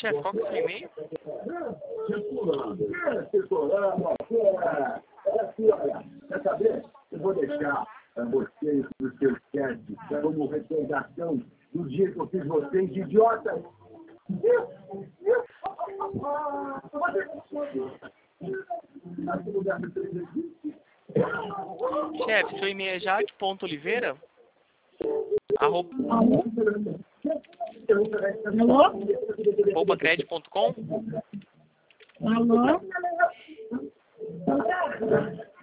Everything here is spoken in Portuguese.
chefe, qual que é o seu e-mail? Quer saber? Eu vou deixar vocês nos seus testes como recordação do dia que eu fiz vocês de idiotas. Chefe, seu e-mail é jaque.oliveira? Alô? @cred.com? Alô?